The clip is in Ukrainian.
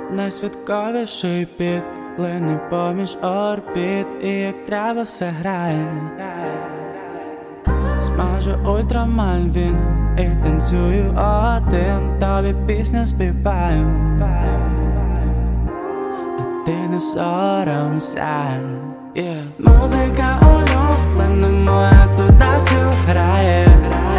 Найсвятковіший піт, лине поміж орбіт, і як треба все грає. Смажу ультрамальвін і танцюю один, тобі пісню співаю, а ти не соромся. Музика улюблена моя, туди всю грає.